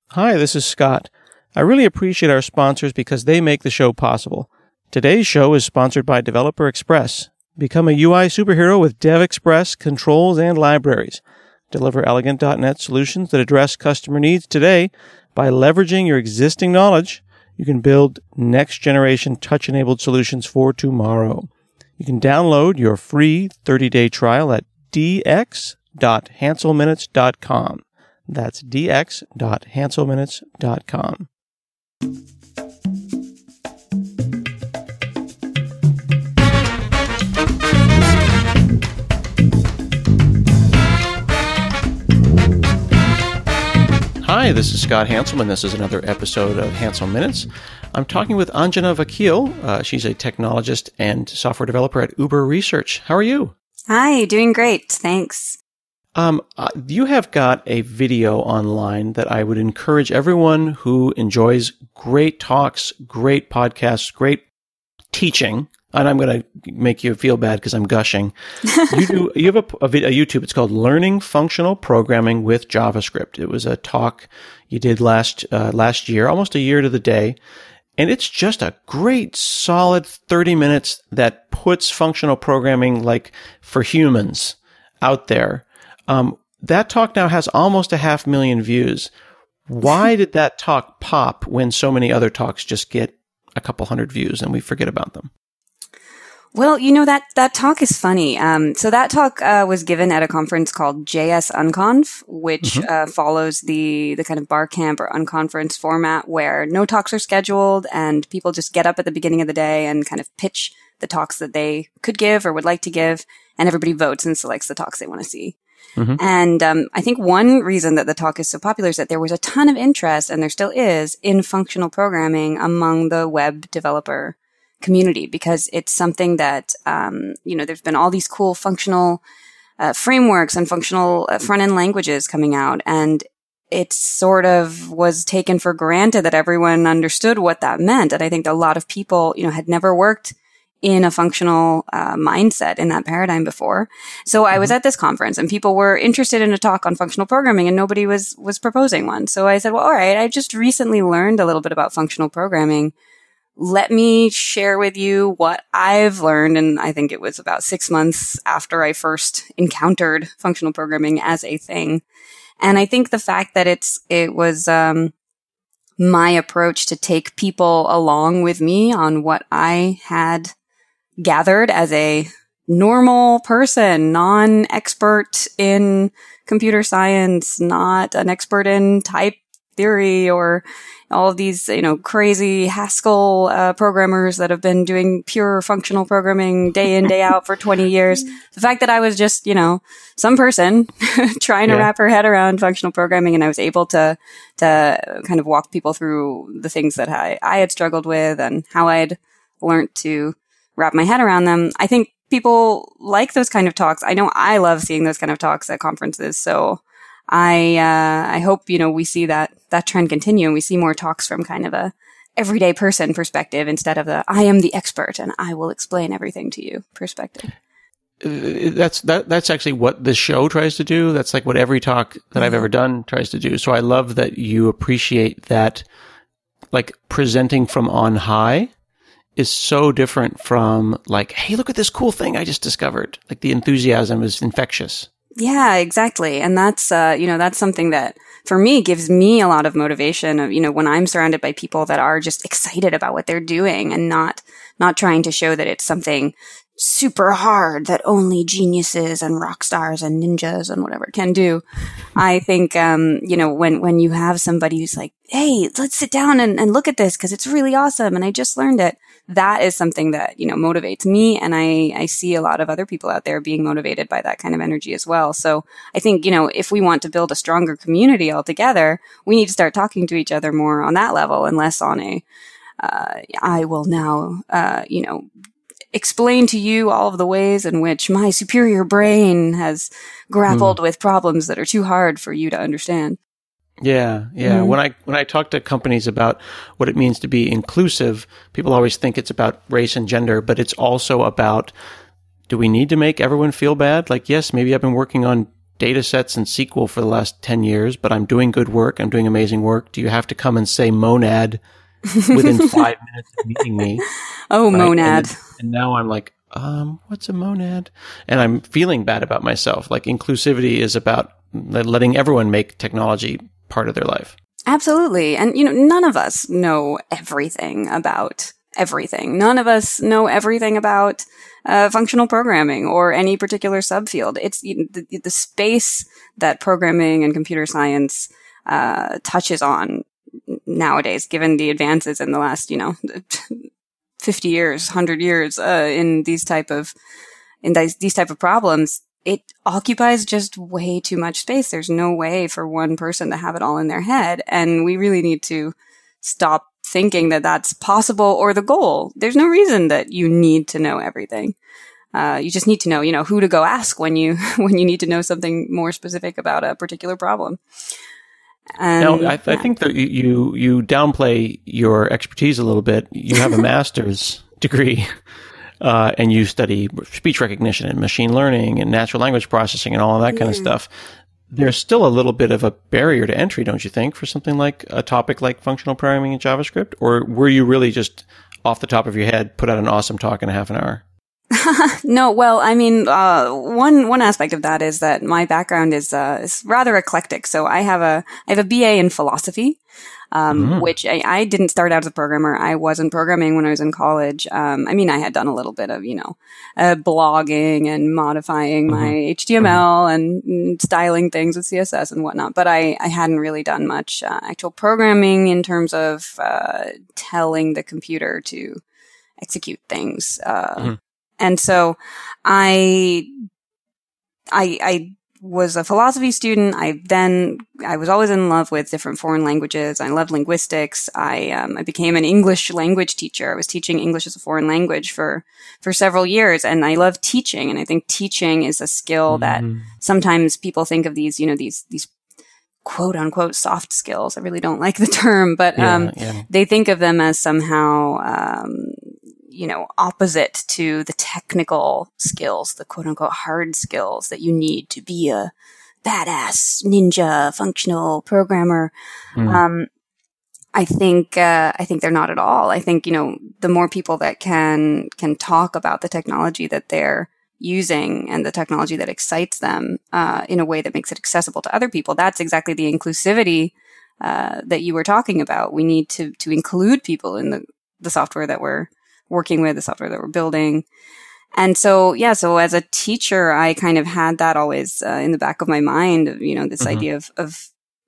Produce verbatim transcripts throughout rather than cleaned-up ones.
Hi, this is Scott. I really appreciate our sponsors because they make the show possible. Today's show is sponsored by Developer Express. Become a U I superhero with DevExpress controls and libraries. Deliver elegant dot net solutions that address customer needs today. By leveraging your existing knowledge, you can build next-generation touch-enabled solutions for tomorrow. You can download your free thirty-day trial at d x dot hansel minutes dot com. That's d x dot hansel minutes dot com. Hi, this is Scott Hanselman. This is another episode of Hansel Minutes. I'm talking with Anjana Vakil. Uh, she's a technologist and software developer at Uber Research. How are you? Hi, doing great. Thanks. Um, uh, you have got a video online that I would encourage everyone who enjoys great talks, great podcasts, great teaching. And I'm going to make you feel bad because I'm gushing. You do. You have a, a, a YouTube. It's called "Learning Functional Programming with JavaScript." It was a talk you did last uh, last year, almost a year to the day, and it's just a great, solid thirty minutes that puts functional programming like for humans out there. Um, that talk now has almost a half million views. Why did that talk pop when so many other talks just get a couple hundred views and we forget about them? Well, you know, that, that talk is funny. Um, so that talk, uh, was given at a conference called J S Unconf, which, mm-hmm. uh, follows the, the kind of Barcamp or Unconference format where no talks are scheduled and people just get up at the beginning of the day and kind of pitch the talks that they could give or would like to give, and everybody votes and selects the talks they want to see. Mm-hmm. And um, I think one reason that the talk is so popular is that there was a ton of interest, and there still is, in functional programming among the web developer community, because it's something that, um, you know, there's been all these cool functional uh, frameworks and functional uh, front-end languages coming out, and it sort of was taken for granted that everyone understood what that meant. And I think a lot of people, you know, had never worked in a functional uh, mindset in that paradigm before. So I was at this conference and people were interested in a talk on functional programming and nobody was, was proposing one. So I said, well, all right, I just recently learned a little bit about functional programming. Let me share with you what I've learned. And I think it was about six months after I first encountered functional programming as a thing. And I think the fact that it's, it was, um, my approach to take people along with me on what I had gathered as a normal person, non-expert in computer science, not an expert in type theory or all of these, you know, crazy Haskell uh, programmers that have been doing pure functional programming day in, day out for twenty years. The fact that I was just, you know, some person trying to yeah. wrap her head around functional programming, and I was able to to kind of walk people through the things that I, I had struggled with and how I'd learned to wrap my head around them. I think people like those kind of talks. I know I love seeing those kind of talks at conferences. So I, uh, I hope, you know, we see that, that trend continue and we see more talks from kind of a everyday person perspective instead of the, I am the expert and I will explain everything to you perspective. Uh, that's, that, that's actually what the show tries to do. That's like what every talk that mm-hmm. I've ever done tries to do. So I love that you appreciate that, like presenting from on high is so different from like, hey, look at this cool thing I just discovered. Like the enthusiasm is infectious. Yeah, exactly. And that's, uh, you know, that's something that for me gives me a lot of motivation of, you know, when I'm surrounded by people that are just excited about what they're doing and not, not trying to show that it's something super hard that only geniuses and rock stars and ninjas and whatever can do. I think, um, you know, when, when you have somebody who's like, hey, let's sit down and, and look at this because it's really awesome and I just learned it. That is something that, you know, motivates me. And I, I see a lot of other people out there being motivated by that kind of energy as well. So I think, you know, if we want to build a stronger community altogether, we need to start talking to each other more on that level and less on a, uh, I will now, uh, you know, explain to you all of the ways in which my superior brain has grappled mm. with problems that are too hard for you to understand. Yeah, yeah. Mm-hmm. When I when I talk to companies about what it means to be inclusive, people always think it's about race and gender, but it's also about, do we need to make everyone feel bad? Like, yes, maybe I've been working on data sets in S Q L for the last ten years, but I'm doing good work. I'm doing amazing work. Do you have to come and say monad within five minutes of meeting me? Oh, right? monad. And, and now I'm like, um, what's a monad? And I'm feeling bad about myself. Like inclusivity is about letting everyone make technology part of their life. Absolutely. And, you know, none of us know everything about everything. None of us know everything about uh, functional programming or any particular subfield. It's you know, the, the space that programming and computer science uh, touches on nowadays, given the advances in the last, you know, fifty years, one hundred years uh, in these type of in these, these type of problems. It occupies just way too much space. There's no way for one person to have it all in their head. And we really need to stop thinking that that's possible or the goal. There's no reason that you need to know everything. Uh, you just need to know, you know, who to go ask when you, when you need to know something more specific about a particular problem. And, now, I, th- yeah. I think that you, you downplay your expertise a little bit. You have a master's degree. Uh, and you study speech recognition and machine learning and natural language processing and all of that kind yeah. of stuff. There's still a little bit of a barrier to entry, don't you think, for something like a topic like functional programming in JavaScript? Or were you really just off the top of your head, put out an awesome talk in a half an hour? No, well, I mean, uh, one, one aspect of that is that my background is, uh, is rather eclectic. So I have a, I have a B A in philosophy. Um, mm-hmm. which I, I didn't start out as a programmer. I wasn't programming when I was in college. Um, I mean, I had done a little bit of, you know, uh, blogging and modifying mm-hmm. my H T M L mm-hmm. and, and styling things with C S S and whatnot. But I, I hadn't really done much uh, actual programming in terms of uh, telling the computer to execute things. Uh, mm-hmm. And so I, I, I, was a philosophy student. I then, I was always in love with different foreign languages. I loved linguistics. I, um, I became an English language teacher. I was teaching English as a foreign language for, for several years. And I love teaching. And I think teaching is a skill mm-hmm. that sometimes people think of these, you know, these, these quote unquote soft skills. I really don't like the term, but, yeah, um, yeah. they think of them as somehow, um, you know, opposite to the technical skills, the quote unquote hard skills that you need to be a badass ninja functional programmer. Mm. Um, I think, uh, I think they're not at all. I think, you know, the more people that can, can talk about the technology that they're using and the technology that excites them, uh, in a way that makes it accessible to other people, that's exactly the inclusivity, uh, that you were talking about. We need to, to include people in the, the software that we're working with, the software that we're building. And so, yeah, so as a teacher, I kind of had that always uh, in the back of my mind, you know, this mm-hmm. idea of, of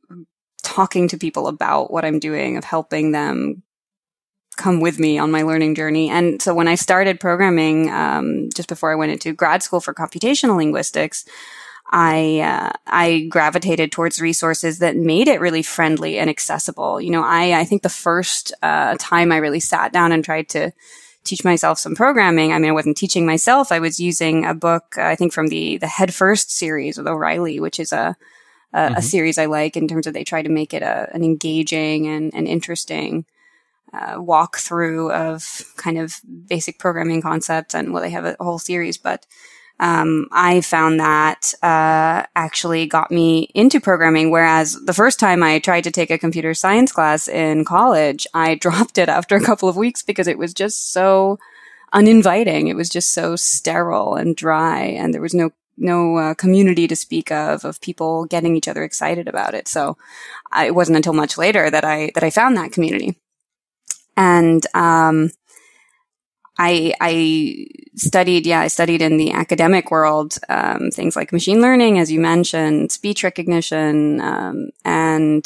talking to people about what I'm doing, of helping them come with me on my learning journey. And so when I started programming, um, just before I went into grad school for computational linguistics, I, uh, I gravitated towards resources that made it really friendly and accessible. You know, I, I think the first, uh, time I really sat down and tried to teach myself some programming. I mean, I wasn't teaching myself. I was using a book, uh, I think from the, the Head First series with O'Reilly, which is a, a, mm-hmm. a series I like in terms of they try to make it a, an engaging and, and interesting, uh, walkthrough of kind of basic programming concepts. And well, they have a whole series, but, um, I found that, uh, actually got me into programming. Whereas the first time I tried to take a computer science class in college, I dropped it after a couple of weeks because it was just so uninviting. It was just so sterile and dry, and there was no, no, uh, community to speak of, of people getting each other excited about it. So I, it wasn't until much later that I, that I found that community. And, um, I, I studied, yeah, I studied in the academic world, um, things like machine learning, as you mentioned, speech recognition, um, and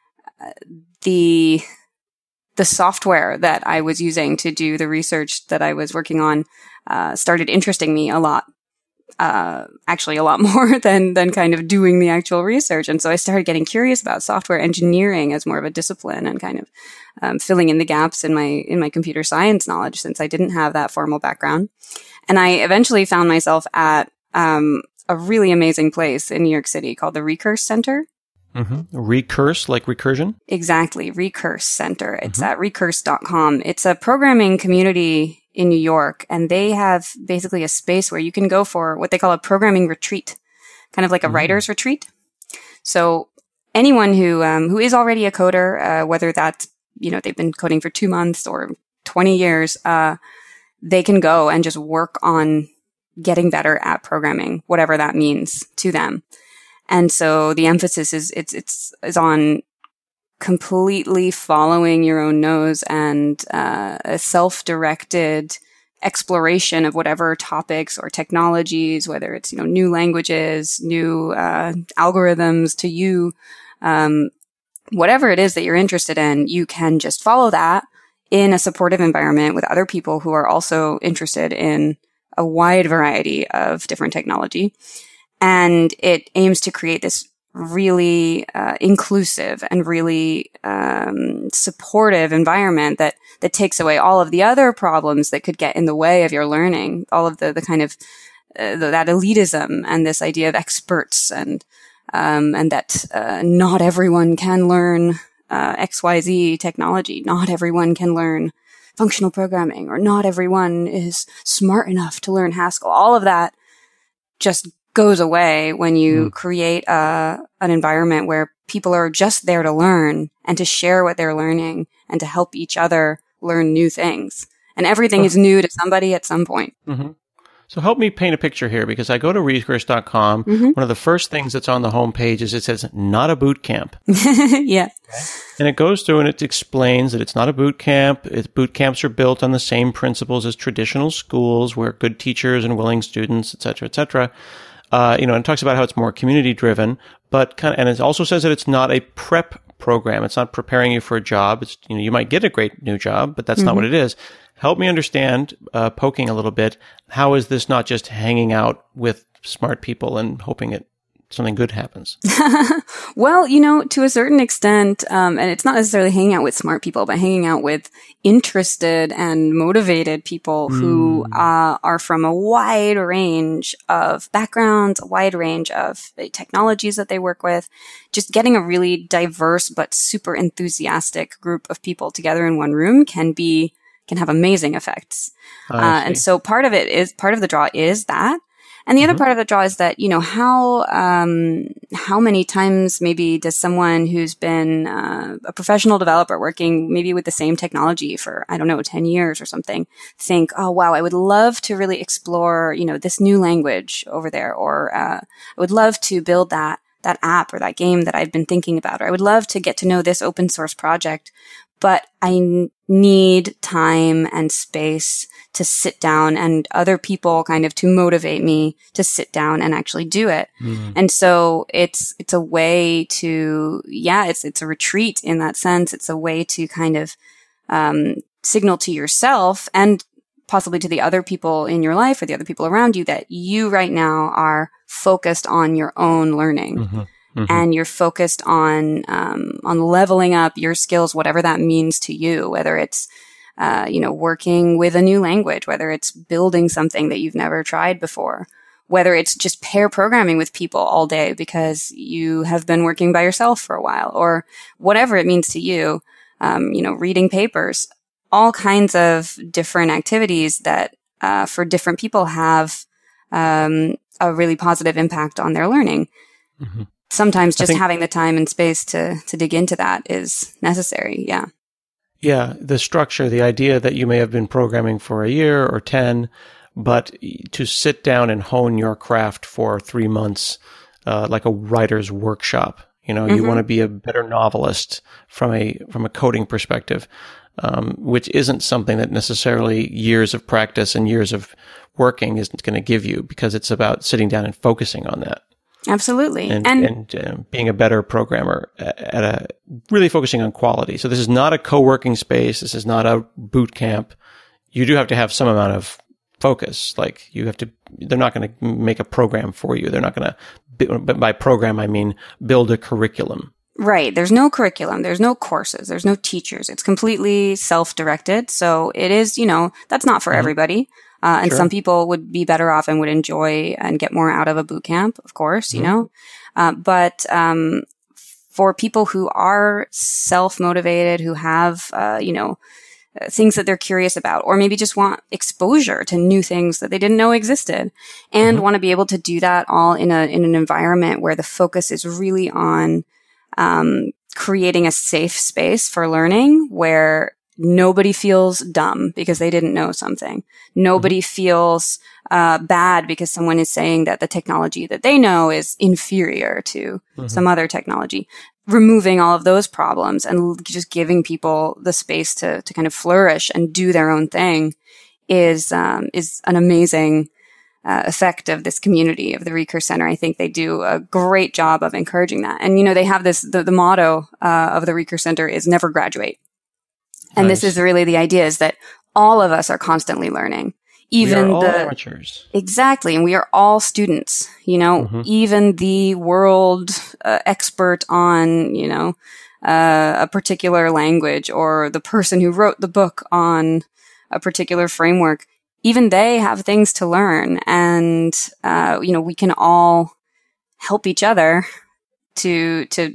the, the software that I was using to do the research that I was working on, uh, started interesting me a lot. Uh, actually a lot more than, than kind of doing the actual research. And so I started getting curious about software engineering as more of a discipline and kind of, um, filling in the gaps in my, in my computer science knowledge since I didn't have that formal background. And I eventually found myself at, um, a really amazing place in New York City called the Recurse Center. Mm-hmm. Recurse, like recursion? Exactly. Recurse Center. It's mm-hmm. at recurse dot com. It's a programming community in New York, and they have basically a space where you can go for what they call a programming retreat. kind of like a Mm-hmm. writer's retreat. So anyone who um, who is already a coder, uh, whether that's, you know, they've been coding for two months or twenty years, uh, they can go and just work on getting better at programming, whatever that means to them. And so the emphasis is it's it's is on completely following your own nose and uh, a self-directed exploration of whatever topics or technologies, whether it's, you know, new languages, new uh, algorithms to you, um, whatever it is that you're interested in, you can just follow that in a supportive environment with other people who are also interested in a wide variety of different technology. And it aims to create this really uh, inclusive and really um, supportive environment that that takes away all of the other problems that could get in the way of your learning, all of the the kind of uh, the, that elitism and this idea of experts and um, and that uh, not everyone can learn uh, X Y Z technology, not everyone can learn functional programming, or not everyone is smart enough to learn Haskell. All of that just goes away when you mm. create a, an environment where people are just there to learn and to share what they're learning and to help each other learn new things. And everything oh. is new to somebody at some point. Mm-hmm. So help me paint a picture here, because I go to readcourse dot com. Mm-hmm. One of the first things that's on the homepage is it says, not a boot camp. Yeah. Okay. And it goes through and it explains that it's not a boot camp. It, boot camps are built on the same principles as traditional schools, where good teachers and willing students, et cetera, et cetera. Uh, you know, and it talks about how it's more community driven, but kind of, and it also says that it's not a prep program. It's not preparing you for a job. It's, you know, you might get a great new job, but that's mm-hmm. not what it is. Help me understand, uh, poking a little bit, how is this not just hanging out with smart people and hoping it something good happens? Well, you know, to a certain extent, um, and it's not necessarily hanging out with smart people, but hanging out with interested and motivated people mm. who uh, are from a wide range of backgrounds, a wide range of technologies that they work with. Just getting a really diverse but super enthusiastic group of people together in one room can be can have amazing effects. Uh, and so part of it is part of the draw is that. And the other mm-hmm. part of the draw is that, you know, how, um, how many times maybe does someone who's been, uh, a professional developer working maybe with the same technology for, I don't know, ten years or something, think, oh, wow, I would love to really explore, you know, this new language over there, or, uh, I would love to build that, that app or that game that I've been thinking about, or I would love to get to know this open source project, but I n- need time and space to sit down and other people kind of to motivate me to sit down and actually do it. Mm. And so it's, it's a way to, yeah, it's, it's a retreat in that sense. It's a way to kind of, um, signal to yourself and possibly to the other people in your life or the other people around you that you right now are focused on your own learning. Mm-hmm. Mm-hmm. And you're focused on, um, on leveling up your skills, whatever that means to you, whether it's, uh, you know, working with a new language, whether it's building something that you've never tried before, whether it's just pair programming with people all day because you have been working by yourself for a while, or whatever it means to you, um, you know, reading papers, all kinds of different activities that, uh, for different people have, um, a really positive impact on their learning. Mm-hmm. Sometimes just think, having the time and space to, to dig into that is necessary. Yeah. Yeah. The structure, the idea that you may have been programming for a year or ten, but to sit down and hone your craft for three months, uh, like a writer's workshop, you know, mm-hmm. you want to be a better novelist from a, from a coding perspective, um, which isn't something that necessarily years of practice and years of working isn't going to give you, because it's about sitting down and focusing on that. Absolutely. And, and, and uh, being a better programmer at a really focusing on quality. So this is not a co-working space. This is not a boot camp. You do have to have some amount of focus. Like you have to, they're not going to make a program for you. They're not going to, but by program, I mean, build a curriculum. Right. There's no curriculum. There's no courses. There's no teachers. It's completely self-directed. So it is, you know, that's not for mm-hmm. everybody. Uh, and sure. some people would be better off and would enjoy and get more out of a boot camp, of course, mm-hmm. you know. Uh, but um, for people who are self-motivated, who have, uh, you know, uh, things that they're curious about, or maybe just want exposure to new things that they didn't know existed, and mm-hmm. want to be able to do that all in a in an environment where the focus is really on um, creating a safe space for learning, where nobody feels dumb because they didn't know something. Nobody mm-hmm. feels uh, bad because someone is saying that the technology that they know is inferior to mm-hmm. some other technology. Removing all of those problems and just giving people the space to to kind of flourish and do their own thing is um, is an amazing uh, effect of this community of the Recurse Center. I think they do a great job of encouraging that. And you know, they have this the, the motto uh, of the Recurse Center is never graduate. And nice. This is really the idea, is that all of us are constantly learning. Even we are all the amateurs. Exactly, and we are all students. You know, mm-hmm. even the world uh, expert on, you know, uh, a particular language, or the person who wrote the book on a particular framework, even they have things to learn, and uh, you know, we can all help each other to to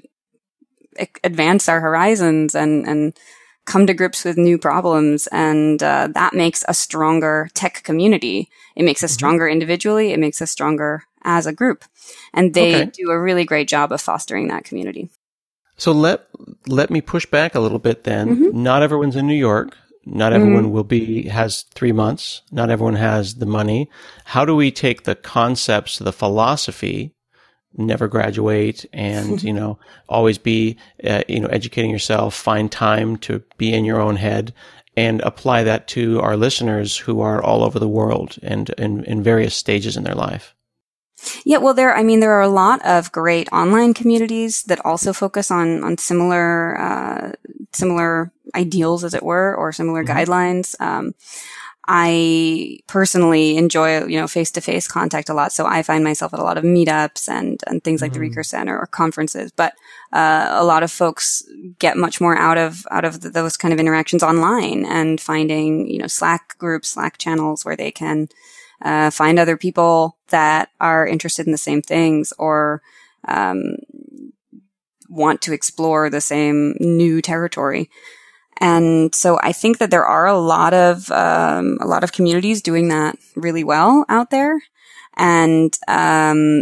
advance our horizons and and. come to grips with new problems. And uh, that makes a stronger tech community. It makes us stronger individually. It makes us stronger as a group. And they okay. do a really great job of fostering that community. So let let me push back a little bit then. Mm-hmm. Not everyone's in New York. Not everyone mm-hmm. will be, has three months. Not everyone has the money. How do we take the concepts, the philosophy, never graduate, and, you know, always be, uh, you know, educating yourself, find time to be in your own head, and apply that to our listeners who are all over the world and in, in various stages in their life? Yeah, well, there, I mean, there are a lot of great online communities that also focus on, on similar, uh, similar ideals, as it were, or similar mm-hmm. guidelines. Um, I personally enjoy, you know, face-to-face contact a lot. So I find myself at a lot of meetups and, and things like mm-hmm. the Recurse Center or conferences. But, uh, a lot of folks get much more out of, out of the, those kind of interactions online, and finding, you know, Slack groups, Slack channels where they can, uh, find other people that are interested in the same things, or, um, want to explore the same new territory. And so I think that there are a lot of, um, a lot of communities doing that really well out there. And, um,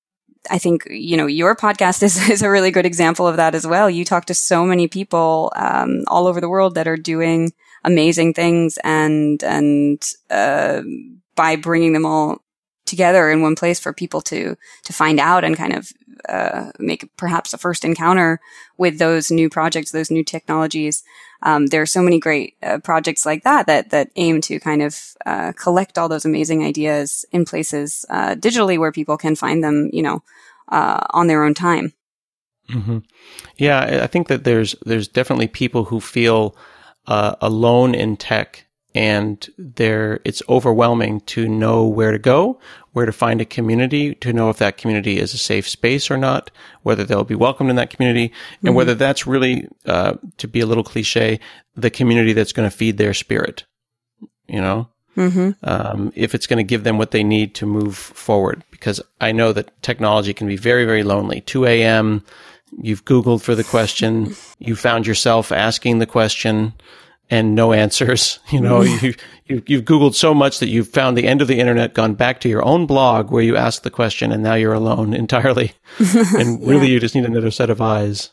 I think, you know, your podcast is, is a really good example of that as well. You talk to so many people, um, all over the world that are doing amazing things, and, and, uh, by bringing them all together in one place for people to, to find out and kind of, uh, make perhaps a first encounter with those new projects, those new technologies. Um, there are so many great uh, projects like that, that, that aim to kind of, uh, collect all those amazing ideas in places, uh, digitally, where people can find them, you know, uh, on their own time. Mm-hmm. Yeah. I think that there's, there's definitely people who feel, uh, alone in tech, and there, it's overwhelming to know where to go, where to find a community, to know if that community is a safe space or not, whether they'll be welcomed in that community, and mm-hmm. whether that's really, uh, to be a little cliche, the community that's going to feed their spirit, you know? Mm-hmm. Um, if it's going to give them what they need to move forward. Because I know that technology can be very, very lonely. two a.m., you've Googled for the question, you found yourself asking the question, and no answers. You know, you, you, you've Googled so much that you've found the end of the internet, gone back to your own blog where you asked the question, and now you're alone entirely. And yeah. really, you just need another set of eyes.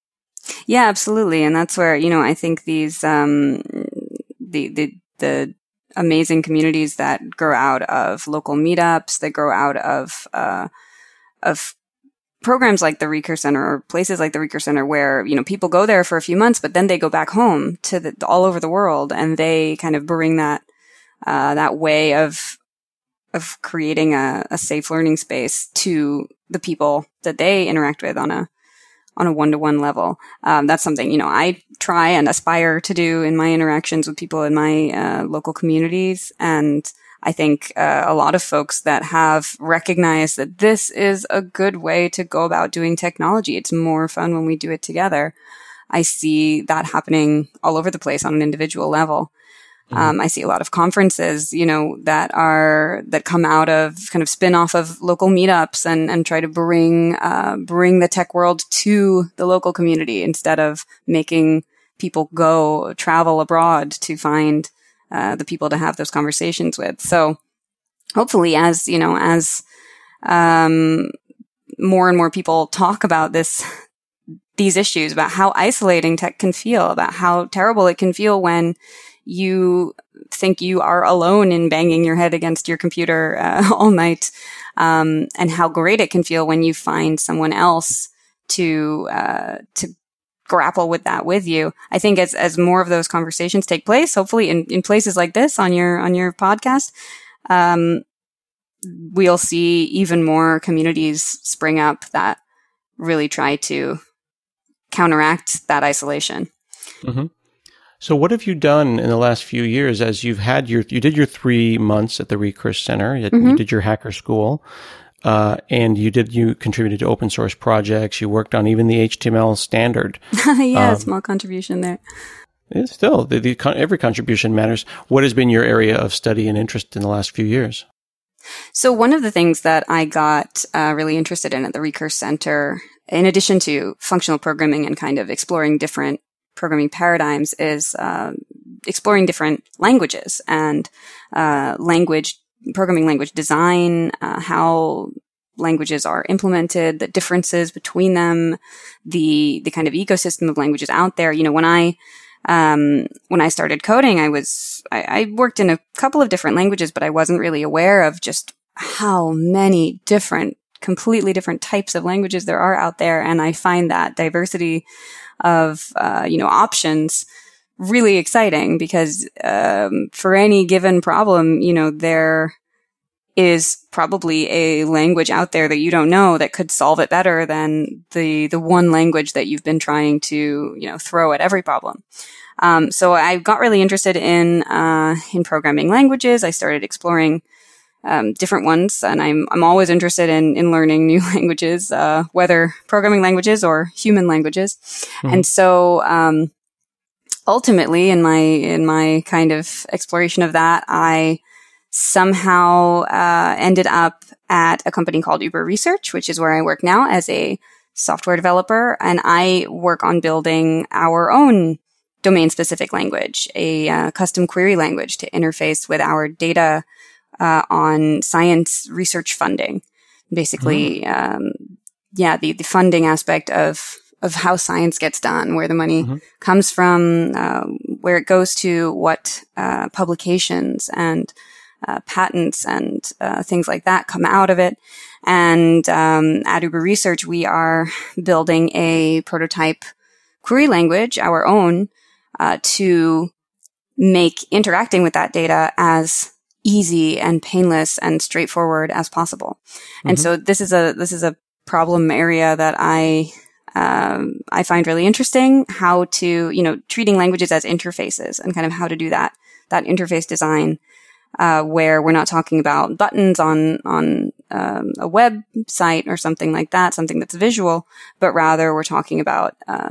Yeah, absolutely. And that's where, you know, I think these, um, the, the, the amazing communities that grow out of local meetups, that grow out of, uh, of programs like the Recurse Center, or places like the Recurse Center, where, you know, people go there for a few months, but then they go back home to the, all over the world, and they kind of bring that, uh, that way of, of creating a, a safe learning space to the people that they interact with on a, on a one-to-one level. Um, that's something, you know, I try and aspire to do in my interactions with people in my, uh, local communities. And I think uh, a lot of folks that have recognized that this is a good way to go about doing technology. It's more fun when we do it together. I see that happening all over the place on an individual level. Mm-hmm. Um, I see a lot of conferences, you know, that are, that come out of kind of spin off of local meetups, and, and try to bring, uh, bring the tech world to the local community, instead of making people go travel abroad to find uh, the people to have those conversations with. So hopefully, as you know, as um, more and more people talk about this, these issues, about how isolating tech can feel, about how terrible it can feel when you think you are alone in banging your head against your computer uh, all night, um, and how great it can feel when you find someone else to uh, to grapple with that with you. I think as as more of those conversations take place, hopefully in, in places like this on your on your podcast, um, we'll see even more communities spring up that really try to counteract that isolation. Mm-hmm. So what have you done in the last few years as you've had your, you did your three months at the Recurse Center, you, mm-hmm. you did your hacker school, uh, and you did, you contributed to open source projects, you worked on even the H T M L standard. yeah, um, small contribution there. It's still, the, the, every contribution matters. What has been your area of study and interest in the last few years? So one of the things that I got uh, really interested in at the Recurse Center, in addition to functional programming and kind of exploring different programming paradigms, is uh, exploring different languages and uh, language, programming language design, uh, how languages are implemented, the differences between them, the the kind of ecosystem of languages out there. You know, when I um, when I started coding, I was I, I worked in a couple of different languages, but I wasn't really aware of just how many different, completely different types of languages there are out there, and I find that diversity of, uh, you know, options really exciting because, um, for any given problem, you know, there is probably a language out there that you don't know that could solve it better than the, the one language that you've been trying to, you know, throw at every problem. Um, so I got really interested in, uh, in programming languages. I started exploring Um, different ones, and I'm I'm always interested in in learning new languages, uh, whether programming languages or human languages. Mm-hmm. And so, um, ultimately, in my in my kind of exploration of that, I somehow uh, ended up at a company called Uber Research, which is where I work now as a software developer, and I work on building our own domain-specific language, a uh, custom query language to interface with our data Uh, on science research funding. Basically, mm. um, yeah, the, the funding aspect of, of how science gets done, where the money mm-hmm. comes from, uh, where it goes to, what, uh, publications and, uh, patents and, uh, things like that come out of it. And, um, at Uber Research, we are building a prototype query language, our own, uh, to make interacting with that data as easy and painless and straightforward as possible. Mm-hmm. And so this is a, this is a problem area that I, um, I find really interesting, how to, you know, treating languages as interfaces and kind of how to do that, that interface design, uh, where we're not talking about buttons on, on, um, a website or something like that, something that's visual, but rather we're talking about, uh,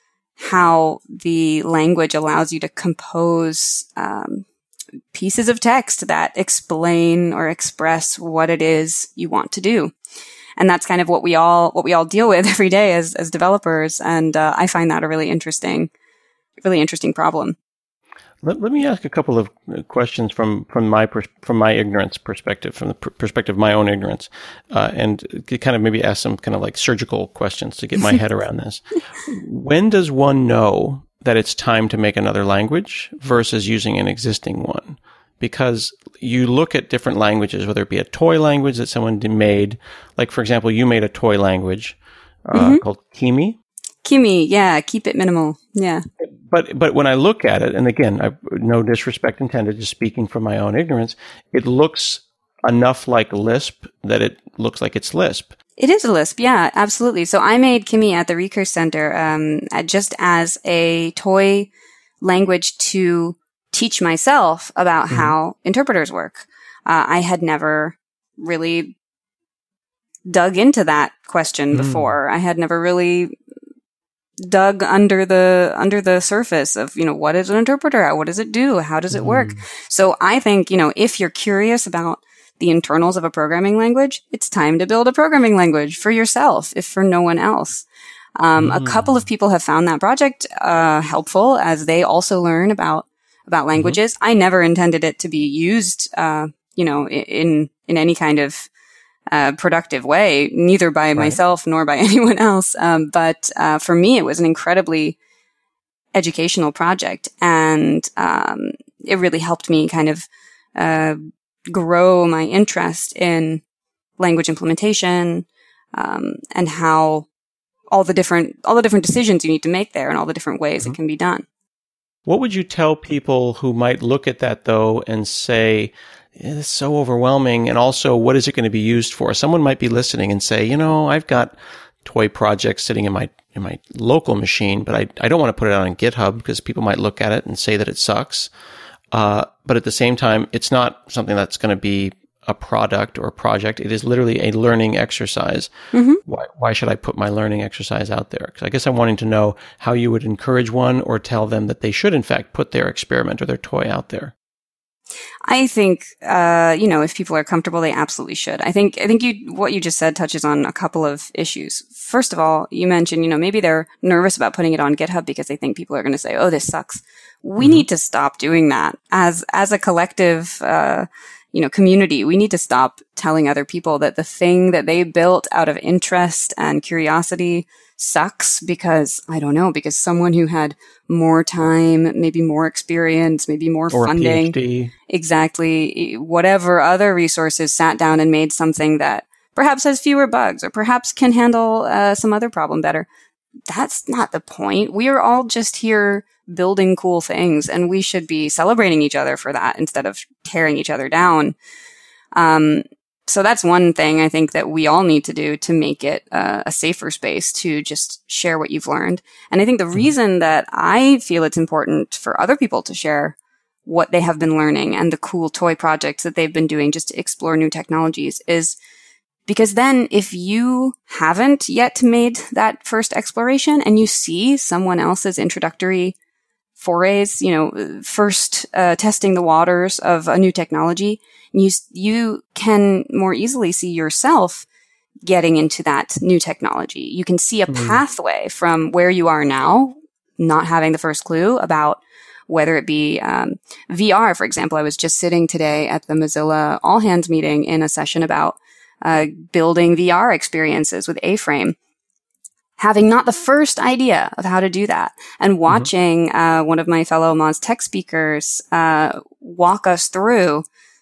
how the language allows you to compose, um, pieces of text that explain or express what it is you want to do. And that's kind of what we all, what we all deal with every day as, as developers. And, uh, I find that a really interesting, really interesting problem. Let, let me ask a couple of questions from, from my, pers- from my ignorance perspective, from the pr- perspective of my own ignorance, uh, and kind of maybe ask some kind of like surgical questions to get my head around this. When does one know that it's time to make another language versus using an existing one? Because you look at different languages, whether it be a toy language that someone made, like, for example, you made a toy language uh, mm-hmm. called Kimi. Kimi, yeah, keep it minimal, yeah. But but when I look at it, and again, I, no disrespect intended, just speaking from my own ignorance, it looks enough like Lisp that it looks like it's Lisp. It is a Lisp, yeah, absolutely. So I made Kimi at the Recurse Center um, just as a toy language to teach myself about mm-hmm. how interpreters work. Uh, I had never really dug into that question mm. before. I had never really dug under the under the surface of, you know, what is an interpreter? What does it do? How does it mm. work? So I think, you know, if you're curious about the internals of a programming language, it's time to build a programming language for yourself, if for no one else. Um, Mm. A couple of people have found that project uh, helpful as they also learn about about languages. Mm-hmm. I never intended it to be used, uh, you know, in in any kind of uh, productive way, neither by right. myself nor by anyone else. Um, but uh, for me, it was an incredibly educational project, and um, it really helped me kind of uh, grow my interest in language implementation um, and how all the different all the different decisions you need to make there and all the different ways mm-hmm. it can be done. What would you tell people who might look at that, though, and say, it's so overwhelming, and also, what is it going to be used for? Someone might be listening and say, you know, I've got toy projects sitting in my in my local machine, but I, I don't want to put it on GitHub because people might look at it and say that it sucks. Uh, but at the same time, it's not something that's going to be a product or a project. It is literally a learning exercise. Mm-hmm. Why, why should I put my learning exercise out there? Because I guess I'm wanting to know how you would encourage one or tell them that they should, in fact, put their experiment or their toy out there. I think, uh, you know, if people are comfortable, they absolutely should. I think, I think you, what you just said touches on a couple of issues. First of all, you mentioned, you know, maybe they're nervous about putting it on GitHub because they think people are going to say, oh, this sucks. We mm-hmm. need to stop doing that as, as a collective, uh, you know, community. We need to stop telling other people that the thing that they built out of interest and curiosity sucks because, I don't know, because someone who had more time, maybe more experience, maybe more or funding. A PhD. Exactly. Whatever other resources sat down and made something that perhaps has fewer bugs or perhaps can handle uh, some other problem better. That's not the point. We are all just here building cool things, and we should be celebrating each other for that instead of tearing each other down. Um, so that's one thing I think that we all need to do to make it uh, a safer space to just share what you've learned. And I think the mm-hmm. reason that I feel it's important for other people to share what they have been learning and the cool toy projects that they've been doing just to explore new technologies is because then if you haven't yet made that first exploration and you see someone else's introductory forays, you know, first uh, testing the waters of a new technology, you you can more easily see yourself getting into that new technology. You can see a mm. pathway from where you are now, not having the first clue about whether it be um, V R, for example. I was just sitting today at the Mozilla All Hands meeting in a session about uh, building V R experiences with A-Frame. Having not the first idea of how to do that and watching mm-hmm. uh, one of my fellow Moz Tech speakers uh, walk us through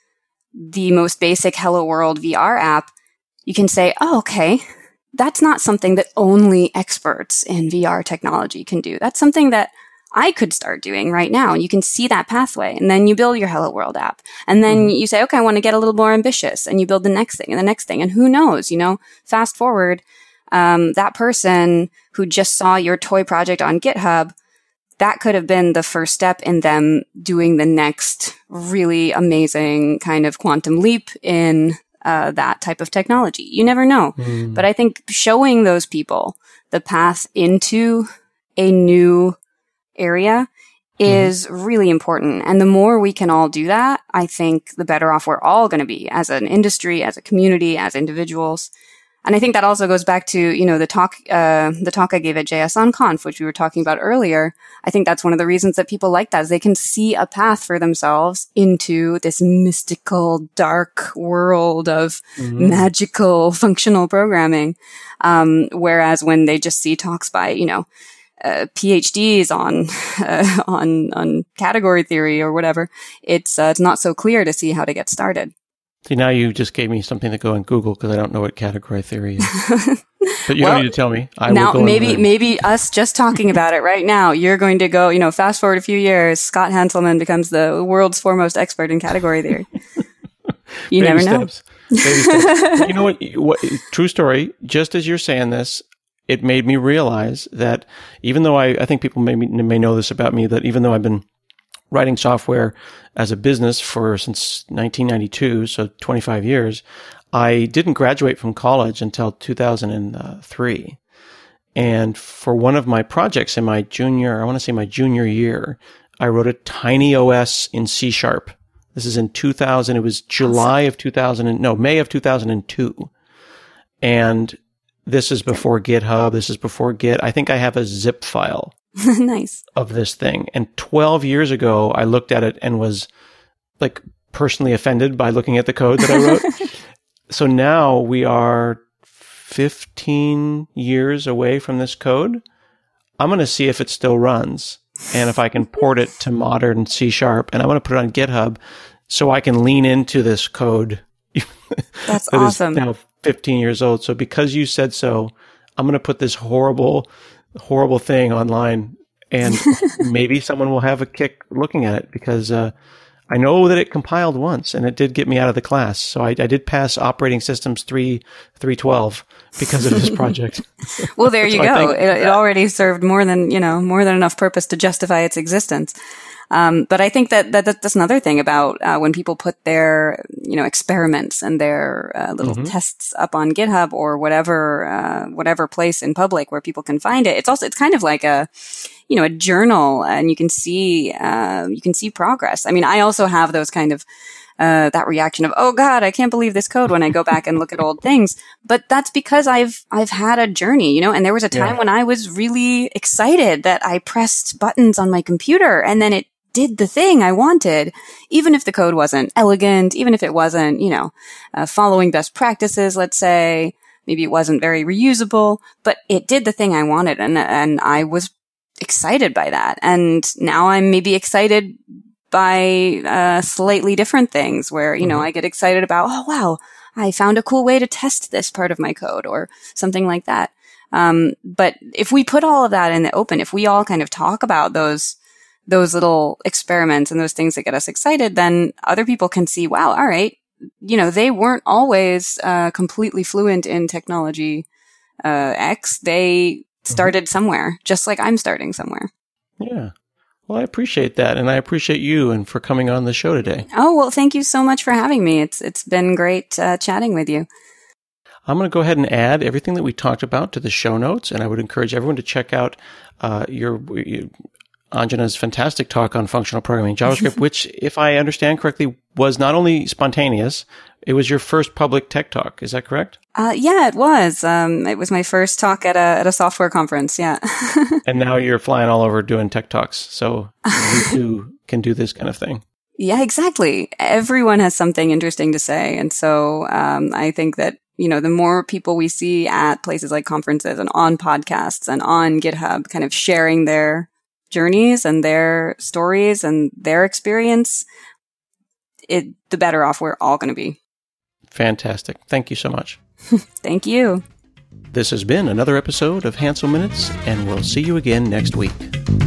the most basic Hello World V R app, you can say, oh, okay, that's not something that only experts in V R technology can do. That's something that I could start doing right now. And you can see that pathway. And then you build your Hello World app. And then mm-hmm. you say, okay, I want to get a little more ambitious. And you build the next thing and the next thing. And who knows, you know, fast forward, um, that person who just saw your toy project on GitHub, that could have been the first step in them doing the next really amazing kind of quantum leap in uh, that type of technology. You never know. Mm. But I think showing those people the path into a new area is mm. really important. And the more we can all do that, I think the better off we're all going to be as an industry, as a community, as individuals. And I think that also goes back to, you know, the talk, uh, the talk I gave at J S UnConf, which we were talking about earlier. I think that's one of the reasons that people like that is they can see a path for themselves into this mystical, dark world of mm-hmm. magical functional programming. Um, whereas when they just see talks by, you know, uh, PhDs on, uh, on, on category theory or whatever, it's, uh, it's not so clear to see how to get started. See, now you just gave me something to go on Google because I don't know what category theory is. But you well, don't need to tell me. I now, will go maybe, maybe us just talking about it right now, you're going to go, you know, fast forward a few years, Scott Hanselman becomes the world's foremost expert in category theory. You Baby never know. Steps. Baby steps. You know what, what? True story. Just as you're saying this, it made me realize that even though I, I think people may may know this about me, that even though I've been writing software as a business for since nineteen ninety-two, so twenty-five years, I didn't graduate from college until two thousand three. And for one of my projects in my junior, I want to say my junior year, I wrote a tiny O S in C Sharp. This is in two thousand. It was July of two thousand. No, May of two thousand two. And this is before GitHub. This is before Git. I think I have a zip file nice. of this thing. And twelve years ago, I looked at it and was like personally offended by looking at the code that I wrote. So now we are fifteen years away from this code. I'm going to see if it still runs and if I can port it to modern C Sharp, and I want to put it on GitHub so I can lean into this code. That's that awesome. Is now fifteen years old. So because you said so, I'm going to put this horrible, horrible thing online, and maybe someone will have a kick looking at it, because uh, I know that it compiled once and it did get me out of the class. So I, I did pass Operating Systems three twelve because of this project. Well, there you so go. It, it already served more than, you know, more than enough purpose to justify its existence. Um, but I think that, that that's another thing about uh, when people put their, you know, experiments and their uh, little mm-hmm. tests up on GitHub or whatever, uh, whatever place in public where people can find it. It's also, it's kind of like a, you know, a journal, and you can see, uh, you can see progress. I mean, I also have those kind of, uh, that reaction of, oh God, I can't believe this code when I go back and look at old things. But that's because I've, I've had a journey, you know, and there was a time yeah. when I was really excited that I pressed buttons on my computer and then it did the thing I wanted, even if the code wasn't elegant, even if it wasn't, you know, uh, following best practices, let's say, maybe it wasn't very reusable, but it did the thing I wanted. And, and I was excited by that. And now I'm maybe excited by, uh, slightly different things where, you mm-hmm. know, I get excited about, oh, wow, I found a cool way to test this part of my code or something like that. Um, but if we put all of that in the open, if we all kind of talk about those, those little experiments and those things that get us excited, then other people can see, wow, all right, you know, they weren't always uh, completely fluent in technology uh, X. They started mm-hmm. somewhere, just like I'm starting somewhere. Yeah. Well, I appreciate that, and I appreciate you and for coming on the show today. Oh, well, thank you so much for having me. It's It's been great uh, chatting with you. I'm going to go ahead and add everything that we talked about to the show notes, and I would encourage everyone to check out uh, your... your Anjana's fantastic talk on functional programming JavaScript, which, if I understand correctly, was not only spontaneous, it was your first public tech talk. Is that correct? Uh, yeah, it was. Um, it was my first talk at a at a software conference. Yeah. And now you're flying all over doing tech talks, so you too can do this kind of thing. Yeah, exactly. Everyone has something interesting to say, and so um, I think that, you know, the more people we see at places like conferences and on podcasts and on GitHub, kind of sharing their journeys and their stories and their experience, it the better off we're all going to be. Fantastic. Thank you so much. Thank you. This has been another episode of Hansel Minutes, and we'll see you again next week.